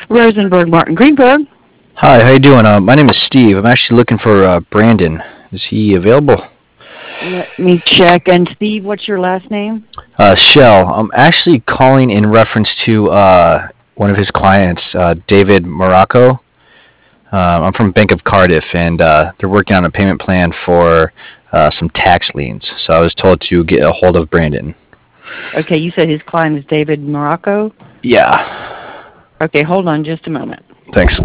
Rosenberg, Martin Greenberg. Hi, how you doing? My name is Steve. I'm actually looking for Brandon. Is he available? Let me check. And Steve, what's your last name? Shell. I'm actually calling in reference to one of his clients, David Morocco. I'm from Bank of Cardiff, and they're working on a payment plan for some tax liens. So I was told to get a hold of Brandon. Okay, you said his client is David Morocco. Yeah. Okay, hold on just a moment. Thanks.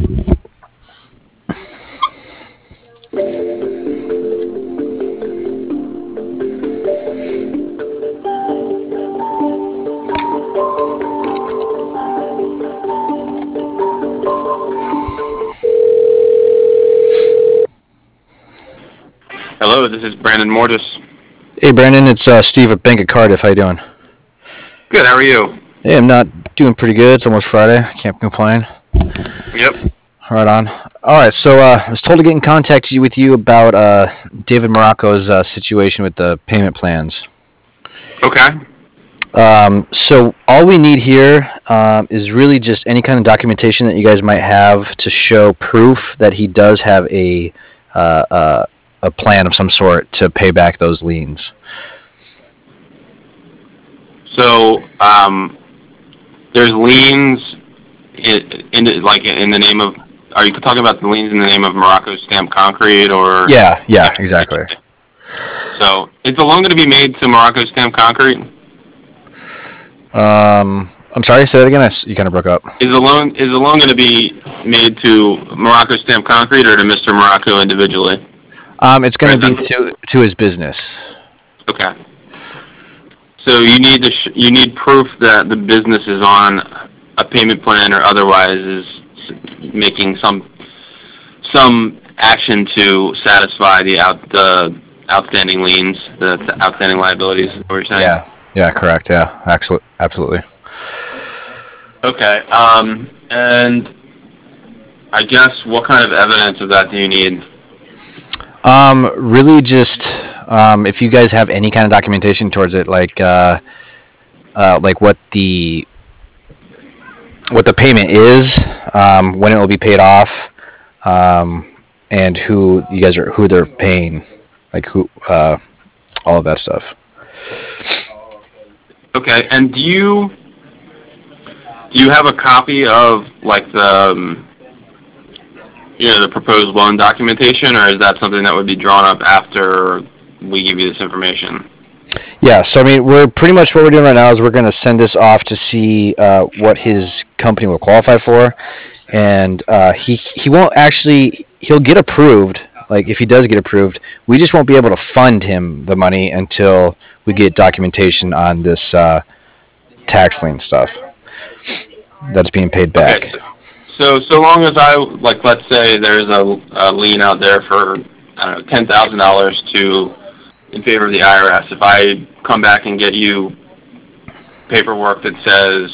Hello, this is Brandon Mortis. Hey, Brandon. It's Steve at Bank of Cardiff. How you doing? Good, how are you? Hey, I'm not doing pretty good. It's almost Friday. Can't complain. Yep. Right on. All right, so I was told to get in contact with you about David Morocco's situation with the payment plans. Okay. So all we need here is really just any kind of documentation that you guys might have to show proof that he does have a plan of some sort to pay back those liens. So, there's liens in the name of. Are you talking about the liens in the name of Morocco Stamp Concrete or? Yeah, exactly. So, is the loan going to be made to Morocco Stamp Concrete? I'm sorry, say that again. You kind of broke up. Is the loan going to be made to Morocco Stamp Concrete or to Mr. Morocco individually? It's going to be to his business. Okay. So you need proof that the business is on a payment plan or otherwise is making some action to satisfy the outstanding liens, the outstanding liabilities. Is what you're saying? Yeah, correct. Yeah, absolutely. Okay. And I guess what kind of evidence of that do you need? Really just if you guys have any kind of documentation towards it, like what the payment is, when it will be paid off, and who they're paying, like who, all of that stuff. Okay. And do you have a copy of like the proposed loan documentation, or is that something that would be drawn up after we give you this information? Yeah, so I mean, we're pretty much what we're doing right now is we're going to send this off to see what his company will qualify for, and he won't actually, he'll get approved. Like if he does get approved, we just won't be able to fund him the money until we get documentation on this tax lien stuff that's being paid back. Okay. So long as let's say there's a lien out there for I don't know $10,000 in favor of the IRS. If I come back and get you paperwork that says,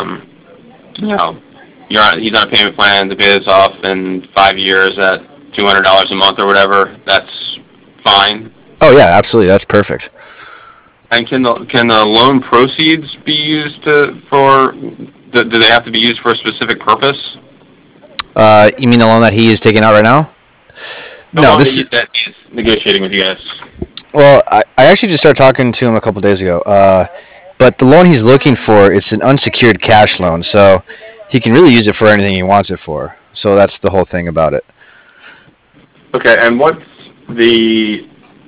he's on a payment plan to pay this off in 5 years at $200 a month or whatever, that's fine. Oh yeah, absolutely, that's perfect. And can the loan proceeds be used for? Do they have to be used for a specific purpose? You mean the loan that he is taking out right now? No, that he's negotiating with you guys. Well, I actually just started talking to him a couple days ago. But the loan he's looking for, it's an unsecured cash loan, so he can really use it for anything he wants it for. So that's the whole thing about it. Okay, and what's the?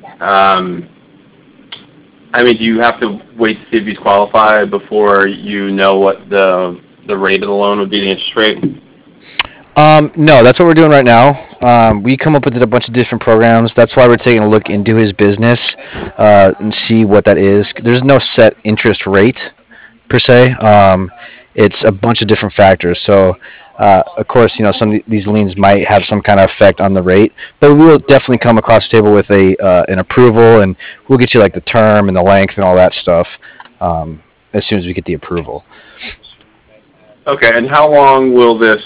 Do you have to wait to see if he's qualified before you know what the rate of the loan would be, the interest rate? No, that's what we're doing right now. We come up with a bunch of different programs. That's why we're taking a look into his business and see what that is. There's no set interest rate per se. It's a bunch of different factors. So, of course, some of these liens might have some kind of effect on the rate, but we will definitely come across the table with an approval, and we'll get you like the term and the length and all that stuff as soon as we get the approval. Okay, and how long will this?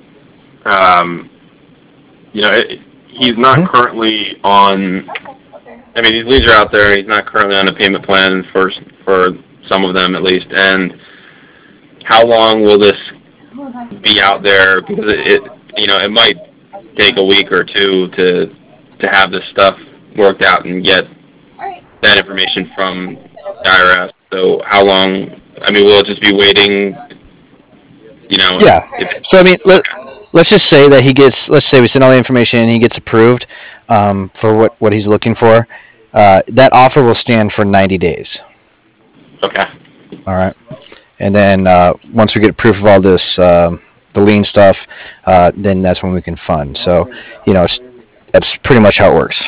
He's not currently on. These liens are out there. He's not currently on a payment plan for some of them at least. And how long will this be out there because it might take a week or two to have this stuff worked out and get that information from the IRS. So how long? I mean, will it just be waiting? Yeah. If So I mean, let's just say that he gets. Let's say we send all the information and he gets approved for what he's looking for. That offer will stand for 90 days. okay. All right. And then once we get proof of all this, the lien stuff, then that's when we can fund. So, that's pretty much how it works.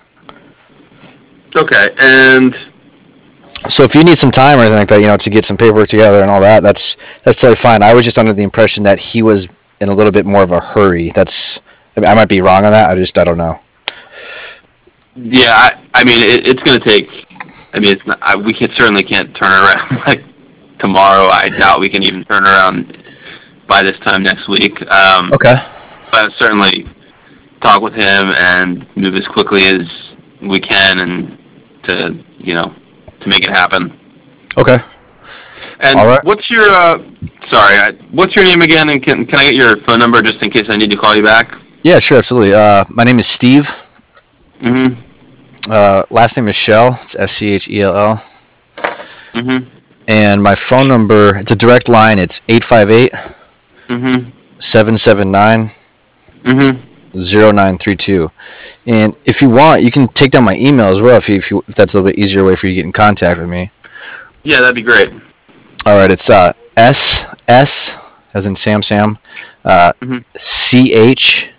Okay, and So if you need some time or anything like that, to get some paperwork together and all that, that's totally fine. I was just under the impression that he was in a little bit more of a hurry. I might be wrong on that. I don't know. yeah, I mean, it's going to take. I mean, it's not. We certainly can't turn around like tomorrow. I doubt we can even turn around by this time next week. Okay. But certainly talk with him and move as quickly as we can, and to make it happen. Okay. And All right. what's your what's your name again? And can I get your phone number just in case I need to call you back? Yeah, sure, absolutely. My name is Steve. Mm-hmm. Last name is Schell. It's Schell. Mm-hmm. And my phone number, it's a direct line. It's 858 Mm-hmm. 779 Mm-hmm. 0932. And if you want, you can take down my email as well if that's a little bit easier way for you to get in contact with me. Yeah, that'd be great. All right, it's S as in Sam Mm-hmm. CHELL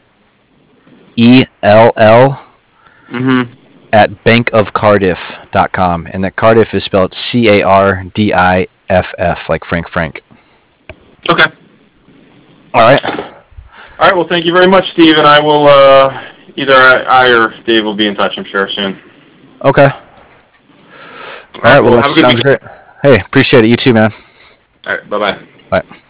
Mm-hmm. at bankofcardiff.com, and that Cardiff is spelled CARDIFF like Frank. Okay. All right. All right. Well, thank you very much, Steve, and I will either I or Dave will be in touch, I'm sure, soon. Okay. All right. Well, that have a good sounds weekend. great. Hey, appreciate it. You too, man. All right. Bye-bye. Bye.